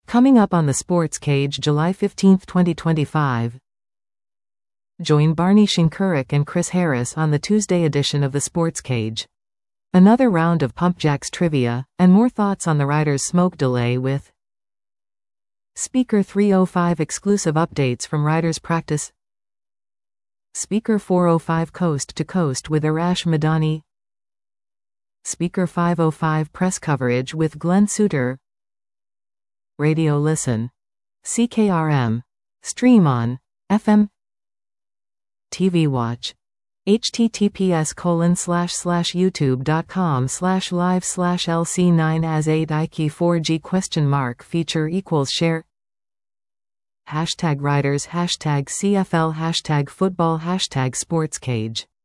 Coming up on the Sports Cage July 15, 2025. Join Barney Shinkarik and Chris Harris on the Tuesday edition of the Sports Cage. Another round of Pump Jacks trivia, and more thoughts on the Riders' smoke delay with Speaker 305 exclusive updates from Riders practice. Speaker 405 coast to coast with Arash Madani. Speaker 505 press coverage with Glenn Suter. Radio listen. CKRM. Stream on FM. TV watch. https://youtube.com/live/lc9as8ike4g ? Feature =share. #Riders #CFL #football #sportscage